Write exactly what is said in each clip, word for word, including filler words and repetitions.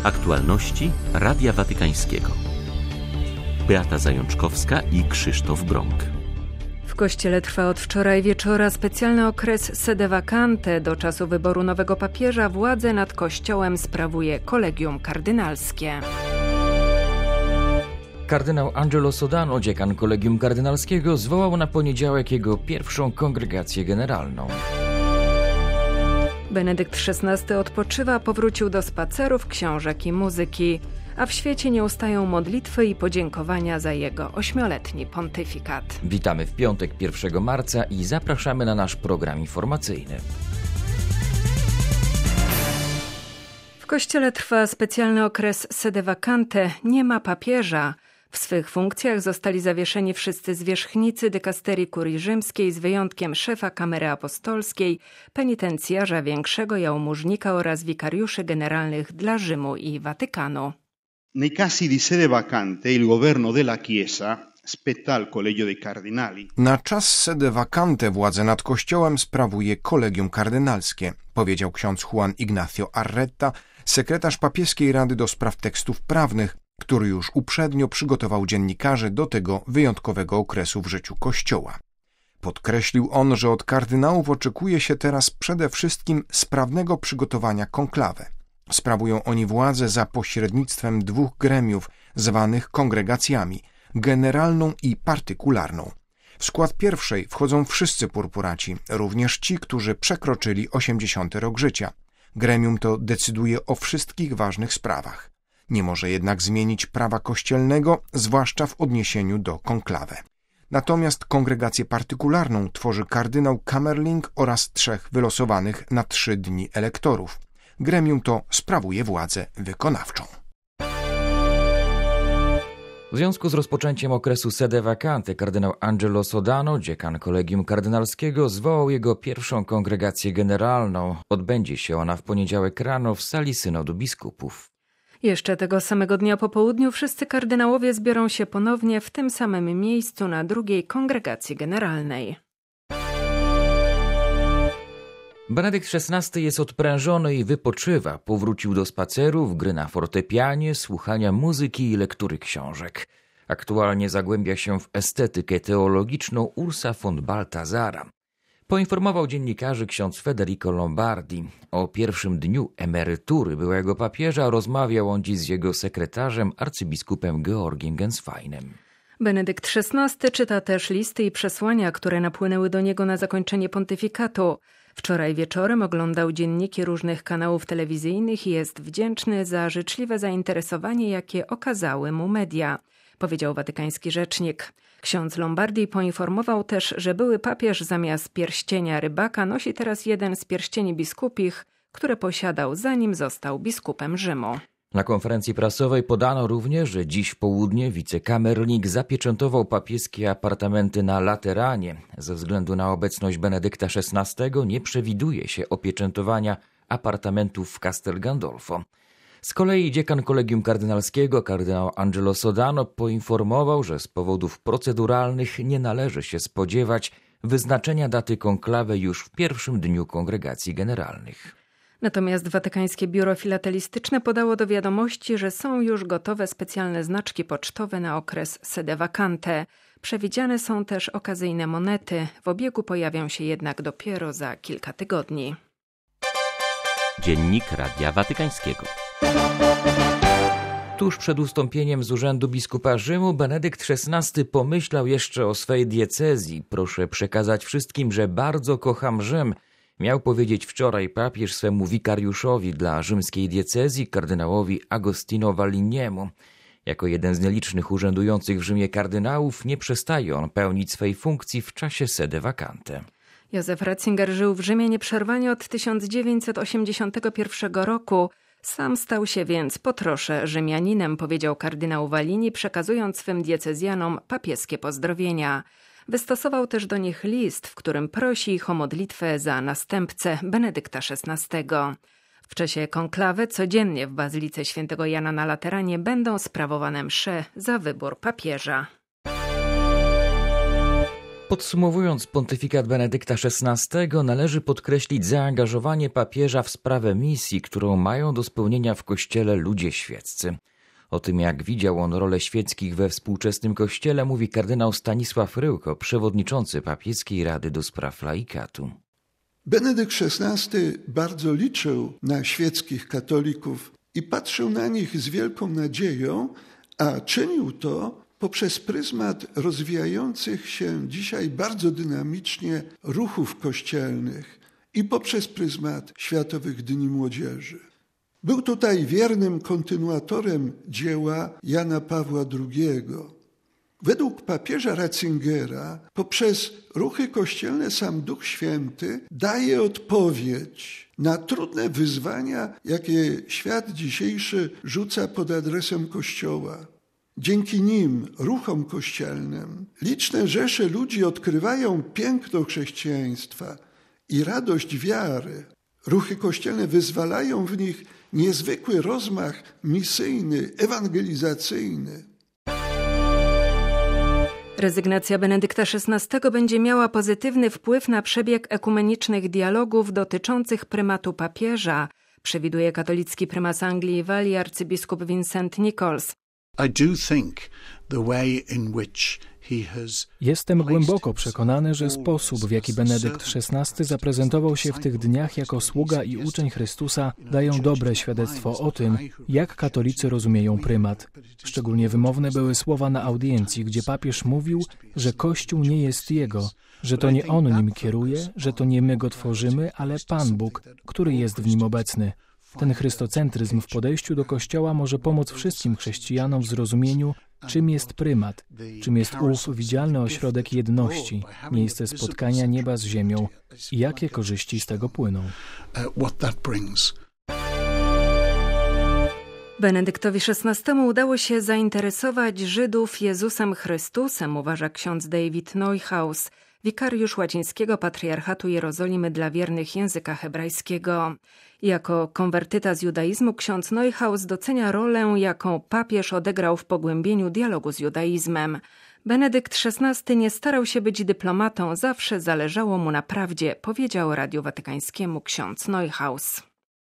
Aktualności Radia Watykańskiego. Beata Zajączkowska i Krzysztof Brąk. W Kościele trwa od wczoraj wieczora specjalny okres sede vacante. Do czasu wyboru nowego papieża władzę nad Kościołem sprawuje kolegium kardynalskie. Kardynał Angelo Sodano, dziekan kolegium kardynalskiego, zwołał na poniedziałek jego pierwszą kongregację generalną. Benedykt szesnasty odpoczywa, powrócił do spacerów, książek i muzyki, a w świecie nie ustają modlitwy i podziękowania za jego ośmioletni pontyfikat. Witamy w piątek pierwszego marca i zapraszamy na nasz program informacyjny. W Kościele trwa specjalny okres sede vacante. Nie ma papieża. W swych funkcjach zostali zawieszeni wszyscy zwierzchnicy dykasterii kurii rzymskiej z wyjątkiem szefa kamery apostolskiej, penitencjarza większego, jałmużnika oraz wikariuszy generalnych dla Rzymu i Watykanu. Nei casi di sede vacante il governo della Chiesa spetta al Collegio dei Cardinali. Na czas sede vacante władzę nad Kościołem sprawuje kolegium kardynalskie, powiedział ksiądz Juan Ignacio Arreta, sekretarz papieskiej Rady do Spraw Tekstów Prawnych, który już uprzednio przygotował dziennikarzy do tego wyjątkowego okresu w życiu Kościoła. Podkreślił on, że od kardynałów oczekuje się teraz przede wszystkim sprawnego przygotowania konklawy. Sprawują oni władzę za pośrednictwem dwóch gremiów zwanych kongregacjami, generalną i partykularną. W skład pierwszej wchodzą wszyscy purpuraci, również ci, którzy przekroczyli osiemdziesiąty rok życia. Gremium to decyduje o wszystkich ważnych sprawach. Nie może jednak zmienić prawa kościelnego, zwłaszcza w odniesieniu do konklawy. Natomiast kongregację partykularną tworzy kardynał Kamerling oraz trzech wylosowanych na trzy dni elektorów. Gremium to sprawuje władzę wykonawczą. W związku z rozpoczęciem okresu sede vacante kardynał Angelo Sodano, dziekan kolegium kardynalskiego, zwołał jego pierwszą kongregację generalną. Odbędzie się ona w poniedziałek rano w sali synodu biskupów. Jeszcze tego samego dnia po południu wszyscy kardynałowie zbiorą się ponownie w tym samym miejscu na drugiej kongregacji generalnej. Benedykt szesnasty jest odprężony i wypoczywa. Powrócił do spacerów, gry na fortepianie, słuchania muzyki i lektury książek. Aktualnie zagłębia się w estetykę teologiczną Ursa von Baltazara. Poinformował dziennikarzy ksiądz Federico Lombardi. O pierwszym dniu emerytury byłego papieża rozmawiał on dziś z jego sekretarzem, arcybiskupem Georgiem Gensweinem. Benedykt szesnasty czyta też listy i przesłania, które napłynęły do niego na zakończenie pontyfikatu. Wczoraj wieczorem oglądał dzienniki różnych kanałów telewizyjnych i jest wdzięczny za życzliwe zainteresowanie, jakie okazały mu media, powiedział watykański rzecznik. Ksiądz Lombardi poinformował też, że były papież zamiast pierścienia rybaka nosi teraz jeden z pierścieni biskupich, które posiadał zanim został biskupem Rzymu. Na konferencji prasowej podano również, że dziś w południe wicekamernik zapieczętował papieskie apartamenty na Lateranie. Ze względu na obecność Benedykta szesnastego nie przewiduje się opieczętowania apartamentów w Castel Gandolfo. Z kolei dziekan kolegium kardynalskiego, kardynał Angelo Sodano, poinformował, że z powodów proceduralnych nie należy się spodziewać wyznaczenia daty konklawy już w pierwszym dniu kongregacji generalnych. Natomiast Watykańskie Biuro Filatelistyczne podało do wiadomości, że są już gotowe specjalne znaczki pocztowe na okres sede vacante. Przewidziane są też okazyjne monety. W obiegu pojawią się jednak dopiero za kilka tygodni. Dziennik Radia Watykańskiego. Tuż przed ustąpieniem z urzędu biskupa Rzymu Benedykt szesnasty pomyślał jeszcze o swej diecezji. Proszę przekazać wszystkim, że bardzo kocham Rzym. Miał powiedzieć wczoraj papież swemu wikariuszowi dla rzymskiej diecezji, kardynałowi Agostino Valliniemu. Jako jeden z nielicznych urzędujących w Rzymie kardynałów nie przestaje on pełnić swej funkcji w czasie sede vacante. Józef Ratzinger żył w Rzymie nieprzerwanie od tysiąc dziewięćset osiemdziesiątego pierwszego roku. Sam stał się więc po trosze Rzymianinem, powiedział kardynał Vallini, przekazując swym diecezjanom papieskie pozdrowienia. Wystosował też do nich list, w którym prosi ich o modlitwę za następcę Benedykta szesnastego. W czasie konklawy codziennie w Bazylice Świętego Jana na Lateranie będą sprawowane msze za wybór papieża. Podsumowując pontyfikat Benedykta szesnastego, należy podkreślić zaangażowanie papieża w sprawę misji, którą mają do spełnienia w Kościele ludzie świeccy. O tym, jak widział on rolę świeckich we współczesnym Kościele, mówi kardynał Stanisław Ryłko, przewodniczący Papieskiej Rady do Spraw Laikatu. Benedykt szesnasty bardzo liczył na świeckich katolików i patrzył na nich z wielką nadzieją, a czynił to poprzez pryzmat rozwijających się dzisiaj bardzo dynamicznie ruchów kościelnych i poprzez pryzmat Światowych Dni Młodzieży. Był tutaj wiernym kontynuatorem dzieła Jana Pawła drugiego. Według papieża Ratzingera poprzez ruchy kościelne sam Duch Święty daje odpowiedź na trudne wyzwania, jakie świat dzisiejszy rzuca pod adresem Kościoła. Dzięki nim, ruchom kościelnym, liczne rzesze ludzi odkrywają piękno chrześcijaństwa i radość wiary. Ruchy kościelne wyzwalają w nich niezwykły rozmach misyjny, ewangelizacyjny. Rezygnacja Benedykta szesnastego będzie miała pozytywny wpływ na przebieg ekumenicznych dialogów dotyczących prymatu papieża, przewiduje katolicki prymas Anglii i Walii arcybiskup Vincent Nichols. Jestem głęboko przekonany, że sposób, w jaki Benedykt szesnasty zaprezentował się w tych dniach jako sługa i uczeń Chrystusa, dają dobre świadectwo o tym, jak katolicy rozumieją prymat. Szczególnie wymowne były słowa na audiencji, gdzie papież mówił, że Kościół nie jest jego, że to nie on nim kieruje, że to nie my go tworzymy, ale Pan Bóg, który jest w nim obecny. Ten chrystocentryzm w podejściu do Kościoła może pomóc wszystkim chrześcijanom w zrozumieniu, czym jest prymat, czym jest ów widzialny ośrodek jedności, miejsce spotkania nieba z ziemią i jakie korzyści z tego płyną. Benedyktowi szesnastemu udało się zainteresować Żydów Jezusem Chrystusem, uważa ksiądz David Neuhaus, wikariusz łacińskiego patriarchatu Jerozolimy dla wiernych języka hebrajskiego. Jako konwertyta z judaizmu ksiądz Neuhaus docenia rolę, jaką papież odegrał w pogłębieniu dialogu z judaizmem. Benedykt szesnasty nie starał się być dyplomatą, zawsze zależało mu na prawdzie, powiedział Radiu Watykańskiemu ksiądz Neuhaus.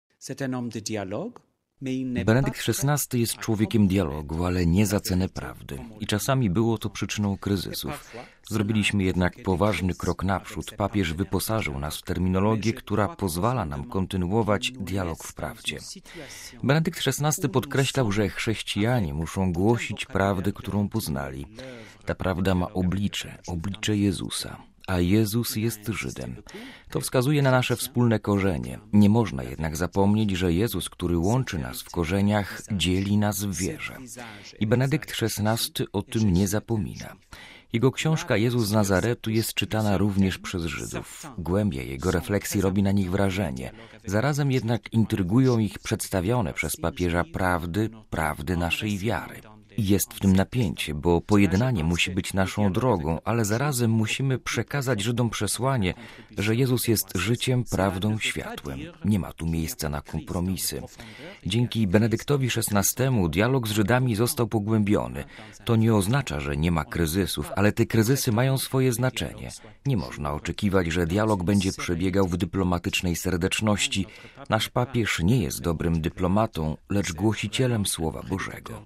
Benedykt szesnasty jest człowiekiem dialogu, ale nie za cenę prawdy. I czasami było to przyczyną kryzysów. Zrobiliśmy jednak poważny krok naprzód. Papież wyposażył nas w terminologię, która pozwala nam kontynuować dialog w prawdzie. Benedykt szesnasty podkreślał, że chrześcijanie muszą głosić prawdę, którą poznali. Ta prawda ma oblicze, oblicze Jezusa. A Jezus jest Żydem. To wskazuje na nasze wspólne korzenie. Nie można jednak zapomnieć, że Jezus, który łączy nas w korzeniach, dzieli nas w wierze. I Benedykt szesnasty o tym nie zapomina. Jego książka Jezus z Nazaretu jest czytana również przez Żydów. Głębia jego refleksji robi na nich wrażenie. Zarazem jednak intrygują ich przedstawione przez papieża prawdy, prawdy naszej wiary. Jest w tym napięcie, bo pojednanie musi być naszą drogą, ale zarazem musimy przekazać Żydom przesłanie, że Jezus jest życiem, prawdą, światłem. Nie ma tu miejsca na kompromisy. Dzięki Benedyktowi szesnastemu dialog z Żydami został pogłębiony. To nie oznacza, że nie ma kryzysów, ale te kryzysy mają swoje znaczenie. Nie można oczekiwać, że dialog będzie przebiegał w dyplomatycznej serdeczności. Nasz papież nie jest dobrym dyplomatą, lecz głosicielem Słowa Bożego.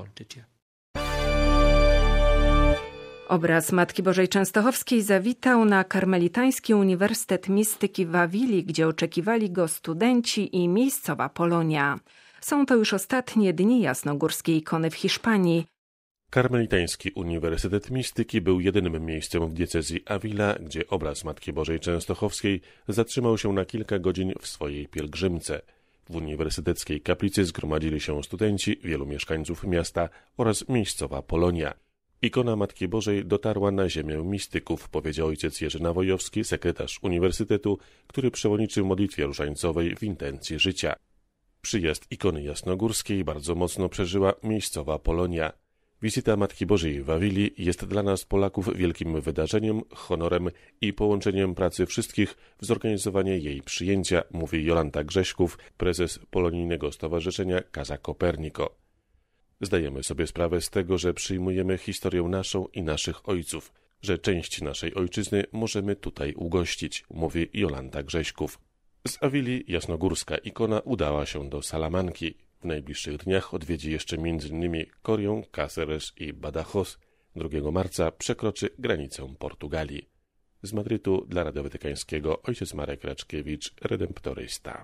Obraz Matki Bożej Częstochowskiej zawitał na Karmelitański Uniwersytet Mistyki w Awili, gdzie oczekiwali go studenci i miejscowa Polonia. Są to już ostatnie dni jasnogórskiej ikony w Hiszpanii. Karmelitański Uniwersytet Mistyki był jedynym miejscem w diecezji Avila, gdzie obraz Matki Bożej Częstochowskiej zatrzymał się na kilka godzin w swojej pielgrzymce. W uniwersyteckiej kaplicy zgromadzili się studenci, wielu mieszkańców miasta oraz miejscowa Polonia. Ikona Matki Bożej dotarła na ziemię mistyków, powiedział ojciec Jerzy Nawojowski, sekretarz uniwersytetu, który przewodniczył modlitwie różańcowej w intencji życia. Przyjazd ikony jasnogórskiej bardzo mocno przeżyła miejscowa Polonia. Wizyta Matki Bożej w Awili jest dla nas Polaków wielkim wydarzeniem, honorem i połączeniem pracy wszystkich w zorganizowanie jej przyjęcia, mówi Jolanta Grześków, prezes Polonijnego Stowarzyszenia Casa Copernico. Zdajemy sobie sprawę z tego, że przyjmujemy historię naszą i naszych ojców. że część naszej ojczyzny możemy tutaj ugościć, mówi Jolanta Grześków. Z Awilii jasnogórska ikona udała się do Salamanki. W najbliższych dniach odwiedzi jeszcze m.in. Corią, Cáceres i Badajoz. drugiego marca przekroczy granicę Portugalii. Z Madrytu dla Radia Watykańskiego ojciec Marek Raczkiewicz, redemptorysta.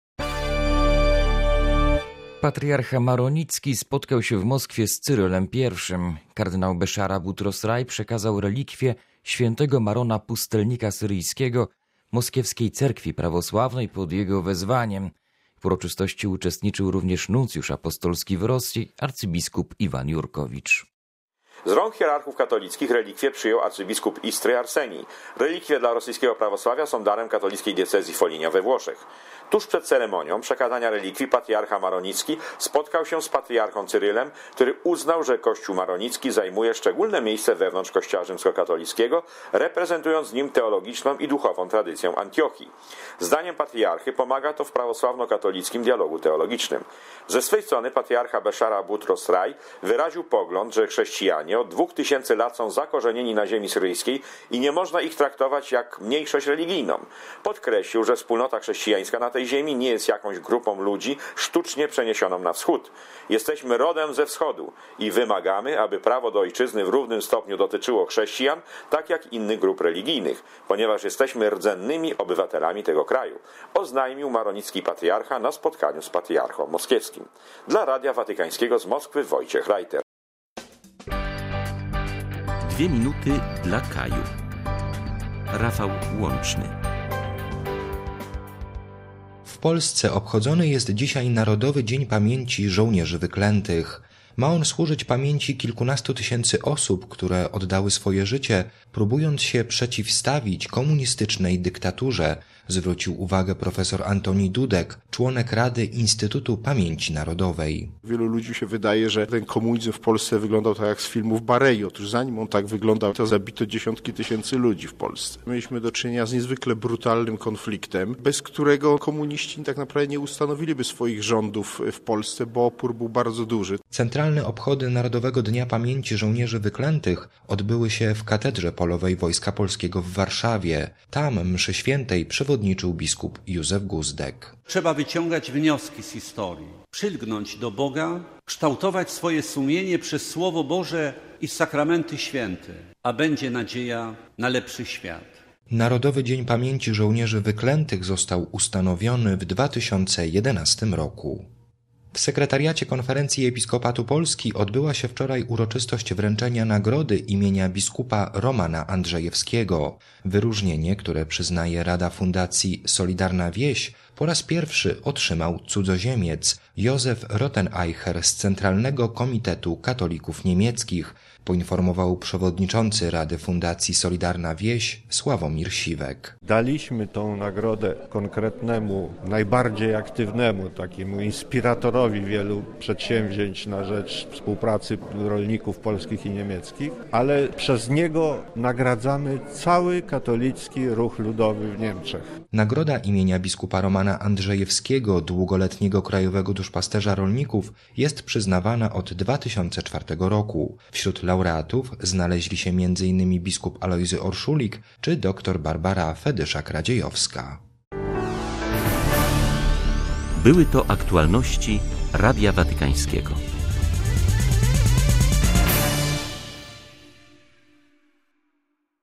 Patriarcha Maronicki spotkał się w Moskwie z Cyrylem I. Kardynał Beszara Butros-Ray przekazał relikwie świętego Marona Pustelnika Syryjskiego Moskiewskiej Cerkwi Prawosławnej pod jego wezwaniem. W uroczystości uczestniczył również nuncjusz apostolski w Rosji, arcybiskup Iwan Jurkowicz. Z rąk hierarchów katolickich relikwie przyjął arcybiskup Istry Arsenij. Relikwie dla rosyjskiego prawosławia są darem katolickiej diecezji Foligno we Włoszech. Tuż przed ceremonią przekazania relikwii patriarcha Maronicki spotkał się z patriarchą Cyrylem, który uznał, że Kościół Maronicki zajmuje szczególne miejsce wewnątrz Kościoła rzymskokatolickiego, reprezentując z nim teologiczną i duchową tradycję Antiochii. Zdaniem patriarchy pomaga to w prawosławno-katolickim dialogu teologicznym. Ze swej strony patriarcha Beszara Butros-Ray wyraził pogląd, że chrześcijanie od dwóch tysięcy lat są zakorzenieni na ziemi syryjskiej i nie można ich traktować jak mniejszość religijną. Podkreślił, że wspólnota chrześcijańska na tej ziemi nie jest jakąś grupą ludzi sztucznie przeniesioną na wschód. Jesteśmy rodem ze wschodu i wymagamy, aby prawo do ojczyzny w równym stopniu dotyczyło chrześcijan, tak jak innych grup religijnych, ponieważ jesteśmy rdzennymi obywatelami tego kraju, oznajmił maronicki patriarcha na spotkaniu z patriarchą moskiewskim. Dla Radia Watykańskiego z Moskwy Wojciech Reiter. Dwie minuty dla Kaju. Rafał Łączny. W Polsce obchodzony jest dzisiaj Narodowy Dzień Pamięci Żołnierzy Wyklętych. Ma on służyć pamięci kilkunastu tysięcy osób, które oddały swoje życie, próbując się przeciwstawić komunistycznej dyktaturze, zwrócił uwagę profesor Antoni Dudek, członek Rady Instytutu Pamięci Narodowej. Wielu ludzi się wydaje, że ten komunizm w Polsce wyglądał tak jak z filmów Barei. Otóż zanim on tak wyglądał, to zabito dziesiątki tysięcy ludzi w Polsce. Mieliśmy do czynienia z niezwykle brutalnym konfliktem, bez którego komuniści tak naprawdę nie ustanowiliby swoich rządów w Polsce, bo opór był bardzo duży. Centralne obchody Narodowego Dnia Pamięci Żołnierzy Wyklętych odbyły się w Katedrze Polowej Wojska Polskiego w Warszawie. Tam mszy świętej przewodniczył biskup Józef Guzdek. Trzeba wyciągać wnioski z historii, przylgnąć do Boga, kształtować swoje sumienie przez Słowo Boże i sakramenty święte, a będzie nadzieja na lepszy świat. Narodowy Dzień Pamięci Żołnierzy Wyklętych został ustanowiony w dwa tysiące jedenastym roku. W sekretariacie Konferencji Episkopatu Polski odbyła się wczoraj uroczystość wręczenia nagrody imienia biskupa Romana Andrzejewskiego. Wyróżnienie, które przyznaje Rada Fundacji Solidarna Wieś, po raz pierwszy otrzymał cudzoziemiec Józef Rotteneicher z Centralnego Komitetu Katolików Niemieckich, poinformował przewodniczący Rady Fundacji Solidarna Wieś Sławomir Siwek. Daliśmy tą nagrodę konkretnemu, najbardziej aktywnemu, takiemu inspiratorowi wielu przedsięwzięć na rzecz współpracy rolników polskich i niemieckich, ale przez niego nagradzamy cały katolicki ruch ludowy w Niemczech. Nagroda imienia biskupa Romana Andrzejewskiego, długoletniego krajowego duszpasterza rolników, jest przyznawana od dwa tysiące czwartego roku. Wśród laureatów znaleźli się między innymi biskup Alojzy Orszulik czy dr Barbara Fedyszak-Radziejowska. Były to aktualności Radia Watykańskiego.